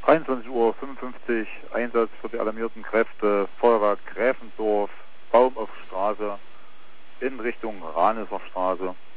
23:55 Uhr, Einsatz für die alarmierten Kräfte, Feuerwerk Gräfendorf, Baum auf Straße in Richtung Raneser Straße.